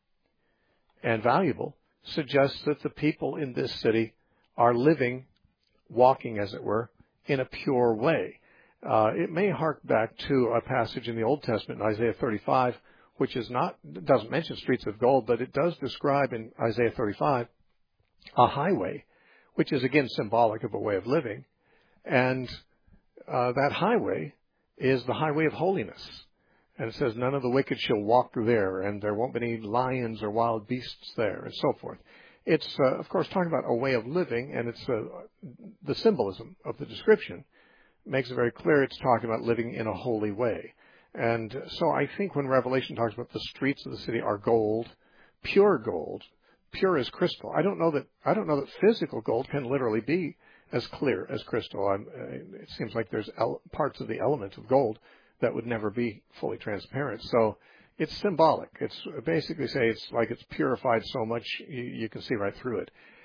and valuable, suggests that the people in this city are living, walking, as it were, in a pure way. Uh, it may hark back to a passage in the Old Testament in Isaiah thirty-five, which is not doesn't mention streets of gold, but it does describe in Isaiah thirty-five a highway, which is again symbolic of a way of living, and uh, that highway is the highway of holiness. And it says, none of the wicked shall walk through there, and there won't be any lions or wild beasts there, and so forth. It's, uh, of course, talking about a way of living, and it's uh, the symbolism of the description makes it very clear it's talking about living in a holy way. And so I think when Revelation talks about the streets of the city are gold, pure gold, pure as crystal, I don't know that I don't know that physical gold can literally be as clear as crystal. I'm, it seems like there's el- parts of the element of gold that would never be fully transparent. So it's symbolic. It's basically say it's like it's purified so much you, you can see right through it.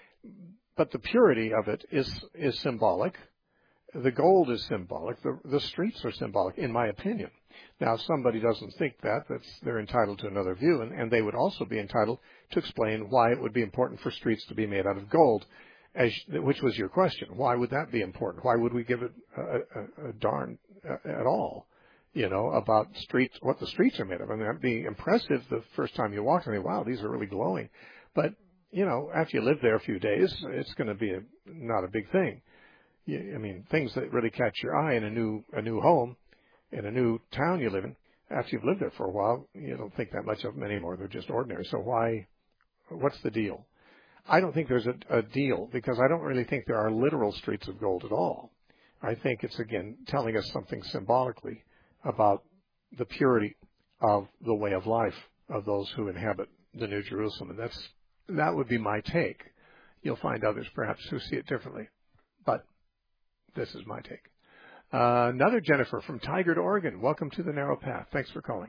But the purity of it is is symbolic. The gold is symbolic. The, the streets are symbolic, in my opinion. Now, if somebody doesn't think that, that's, they're entitled to another view, and, and they would also be entitled to explain why it would be important for streets to be made out of gold, as, which was your question. Why would that be important? Why would we give it a, a, a darn at all you know, about streets, what the streets are made of. I mean, that'd be impressive the first time you walk and think, wow, these are really glowing. But, you know, after you live there a few days, it's going to be a, not a big thing. You, I mean, things that really catch your eye in a new a new home, in a new town you live in, after you've lived there for a while, you don't think that much of them anymore. They're just ordinary. So why, what's the deal? I don't think there's a, a deal, because I don't really think there are literal streets of gold at all. I think it's, again, telling us something symbolically about the purity of the way of life of those who inhabit the New Jerusalem. And that's, that would be my take. You'll find others perhaps who see it differently, but this is my take. Uh, another Jennifer from Tigard, Oregon. Welcome to the Narrow Path. Thanks for calling.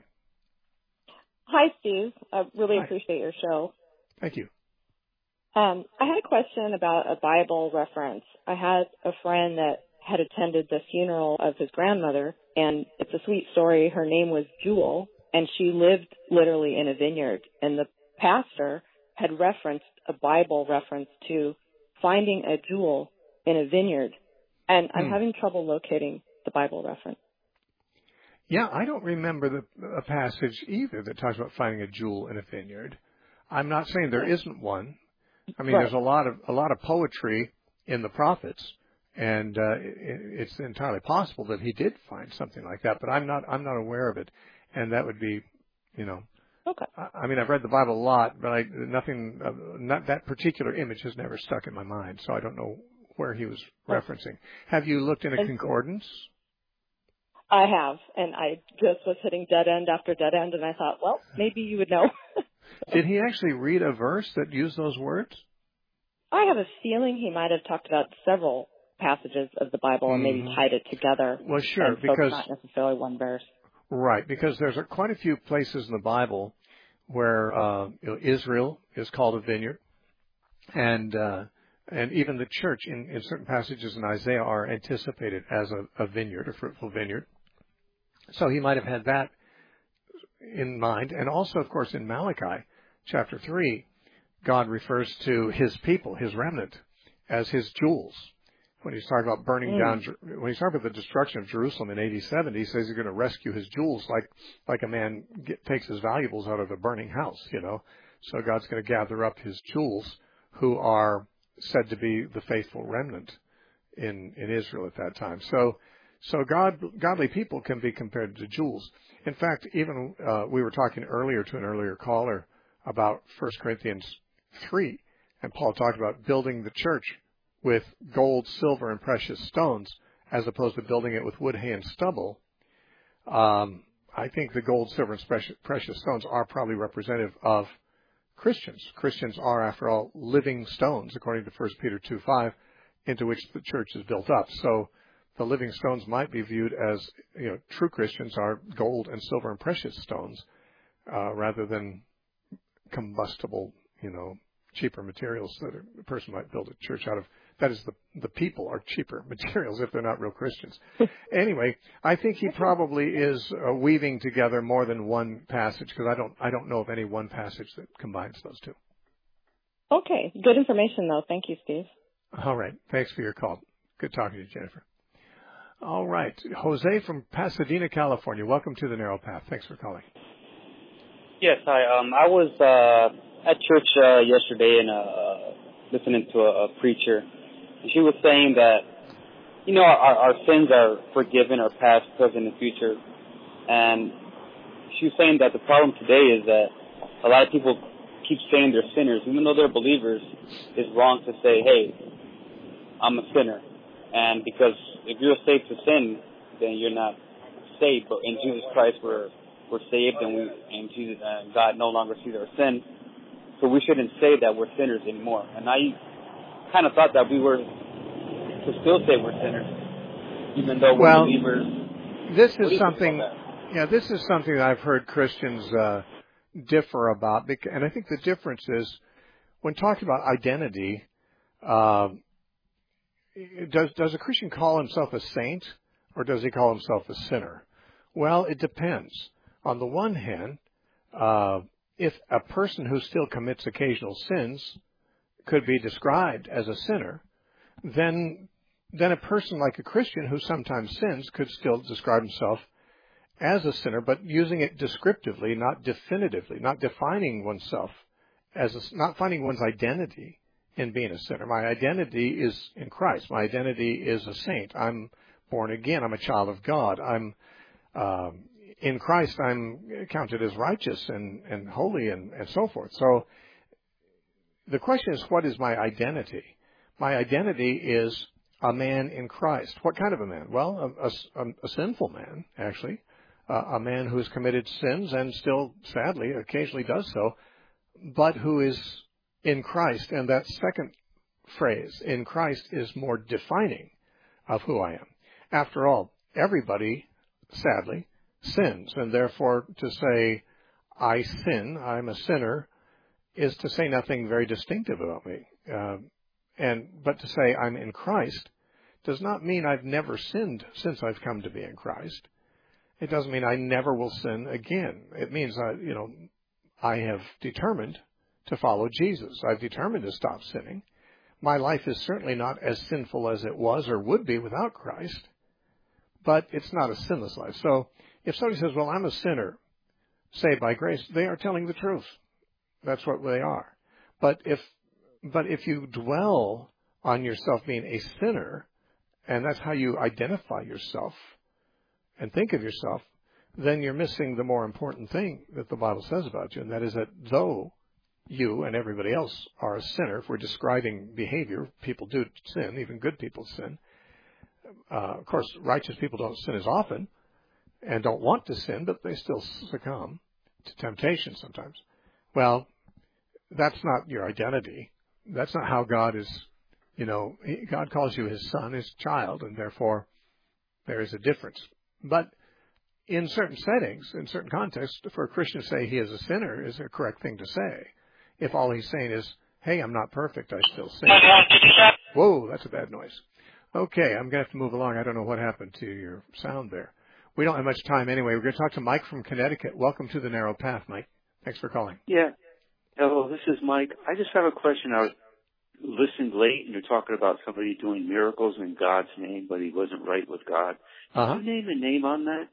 Hi, Steve. I really Hi. appreciate your show. Thank you. Um, I had a question about a Bible reference. I had a friend that had attended the funeral of his grandmother, and it's a sweet story. Her name was Jewel, and she lived literally in a vineyard. And the pastor had referenced a Bible reference to finding a jewel in a vineyard. And I'm hmm. having trouble locating the Bible reference. Yeah, I don't remember the, a passage either that talks about finding a jewel in a vineyard. I'm not saying there isn't one. I mean, right. there's a lot of a lot of poetry in the prophets, and uh, it, it's entirely possible that he did find something like that. But I'm not I'm not aware of it, and that would be, you know. Okay. I, I mean, I've read the Bible a lot, but I nothing uh, not that particular image has never stuck in my mind, so I don't know where he was referencing. Have you looked in a concordance? I have, and I just was hitting dead end after dead end, and I thought, well, maybe you would know. Did he actually read a verse that used those words? I have a feeling he might have talked about several passages of the Bible and maybe tied it together. Well, sure, and because not necessarily one verse. Right, because there's a, quite a few places in the Bible where uh, you know, Israel is called a vineyard, and uh, and even the church in, in certain passages in Isaiah are anticipated as a, a vineyard, a fruitful vineyard. So he might have had that in mind. And also, of course, in Malachi chapter three, God refers to his people, his remnant, as his jewels. When he's talking about burning mm. down, when he's talking about the destruction of Jerusalem in A D seventy, he says he's going to rescue his jewels like, like a man get, takes his valuables out of a burning house, you know. So God's going to gather up his jewels, who are said to be the faithful remnant in, in Israel at that time. So, so God, godly people can be compared to jewels. In fact, even uh, we were talking earlier to an earlier caller about First Corinthians three, and Paul talked about building the church with gold, silver, and precious stones, as opposed to building it with wood, hay, and stubble. Um, I think the gold, silver, and precious stones are probably representative of Christians. Christians are, after all, living stones, according to First Peter two five, into which the church is built up. So the living stones might be viewed as, you know, true Christians are gold and silver and precious stones, uh, rather than combustible, you know, cheaper materials that a person might build a church out of. That is, the the people are cheaper materials if they're not real Christians. Anyway, I think he probably is uh, weaving together more than one passage, because I don't I don't know of any one passage that combines those two. Okay, good information though. Thank you, Steve. All right, thanks for your call. Good talking to you, Jennifer. All right, Jose from Pasadena, California. Welcome to the Narrow Path. Thanks for calling. Yes, hi. Um, I was uh, at church uh, yesterday and uh, listening to a, a preacher. And she was saying that, you know, our, our sins are forgiven, our past, present, and future. And she was saying that the problem today is that a lot of people keep saying they're sinners, even though they're believers. It's wrong to say, hey, I'm a sinner. And because if you're saved to sin, then you're not saved. But in Jesus Christ, we're we're saved, and we and Jesus, uh, God no longer sees our sin. So we shouldn't say that we're sinners anymore. And I kind of thought that we were to still say we're sinners, even though we're well, believers. This is something, yeah, this is something that I've heard Christians uh, differ about, and I think the difference is when talking about identity. Uh, does does a Christian call himself a saint, or does he call himself a sinner? Well, it depends. On the one hand, uh, if a person who still commits occasional sins could be described as a sinner, then then a person like a Christian who sometimes sins could still describe himself as a sinner, but using it descriptively, not definitively, not defining oneself as a, not finding one's identity in being a sinner. My identity is in Christ. My identity is a saint. I'm born again. I'm a child of God. I'm uh, in Christ. I'm counted as righteous and, and holy and, and so forth. So the question is, what is my identity? My identity is a man in Christ. What kind of a man? Well, a, a, a sinful man, actually. Uh, a man who has committed sins and still, sadly, occasionally does so, but who is in Christ. And that second phrase, in Christ, is more defining of who I am. After all, everybody, sadly, sins. And therefore, to say, I sin, I'm a sinner, is to say nothing very distinctive about me. Uh, and but to say I'm in Christ does not mean I've never sinned since I've come to be in Christ. It doesn't mean I never will sin again. It means I, you know, I have determined to follow Jesus. I've determined to stop sinning. My life is certainly not as sinful as it was or would be without Christ, but it's not a sinless life. So if somebody says, well, I'm a sinner, saved by grace, they are telling the truth. That's what they are. But if, but if you dwell on yourself being a sinner, and that's how you identify yourself and think of yourself, then you're missing the more important thing that the Bible says about you, and that is that though you and everybody else are a sinner, if we're describing behavior, people do sin, even good people sin. Uh, of course, righteous people don't sin as often and don't want to sin, but they still succumb to temptation sometimes. Well, that's not your identity. That's not how God is, you know, God calls you his son, his child, and therefore there is a difference. But in certain settings, in certain contexts, for a Christian to say he is a sinner is a correct thing to say. If all he's saying is, hey, I'm not perfect, I still sin. Whoa, that's a bad noise. Okay, I'm going to have to move along. I don't know what happened to your sound there. We don't have much time anyway. We're going to talk to Mike from Connecticut. Welcome to the Narrow Path, Mike. Thanks for calling. Yeah. Hello, this is Mike. I just have a question. I was listening late, and you're talking about somebody doing miracles in God's name, but he wasn't right with God. Can Uh-huh. you name a name on that?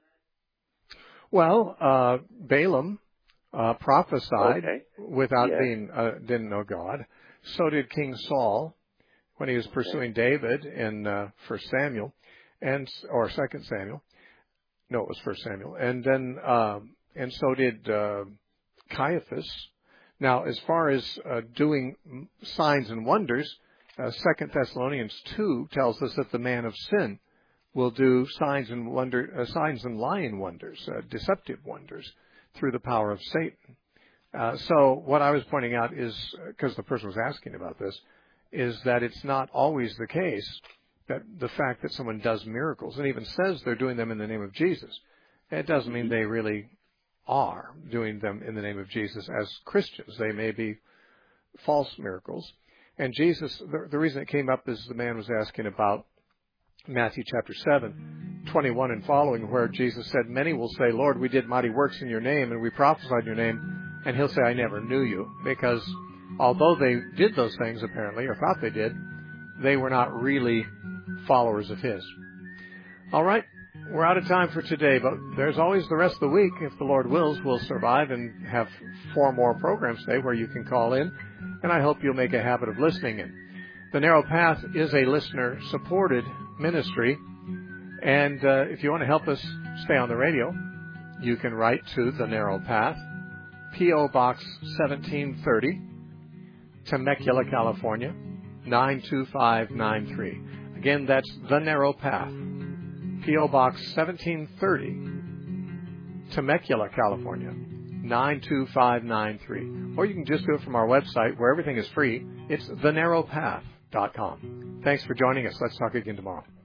Well, uh, Balaam uh, prophesied Okay. without Yeah. being, uh, didn't know God. So did King Saul when he was pursuing David in uh, First Samuel, and or Second Samuel. No, it was First Samuel. And then, um, and so did uh, Caiaphas. Now, as far as uh, doing signs and wonders, uh, Second Thessalonians two tells us that the man of sin will do signs and wonder, uh, signs and lying wonders, uh, deceptive wonders, through the power of Satan. Uh, so what I was pointing out is, because uh, the person was asking about this, is that it's not always the case that the fact that someone does miracles and even says they're doing them in the name of Jesus, it doesn't mean they really are doing them in the name of Jesus as Christians. They may be false miracles. And Jesus, the, the reason it came up is the man was asking about Matthew chapter seven, twenty-one and following, where Jesus said, many will say, Lord, we did mighty works in your name, and we prophesied in your name. And he'll say, I never knew you. Because although they did those things, apparently, or thought they did, they were not really followers of his. All right, we're out of time for today, but there's always the rest of the week. If the Lord wills, we'll survive and have four more programs today where you can call in. And I hope you'll make a habit of listening in. The Narrow Path is a listener-supported ministry, and uh, if you want to help us stay on the radio, you can write to The Narrow Path, P O. Box seventeen thirty, Temecula, California, nine two five nine three. Again, that's The Narrow Path, P O. Box seventeen thirty, Temecula, California, nine two five nine three. Or you can just do it from our website, where everything is free. It's the narrow path dot com. Thanks for joining us. Let's talk again tomorrow.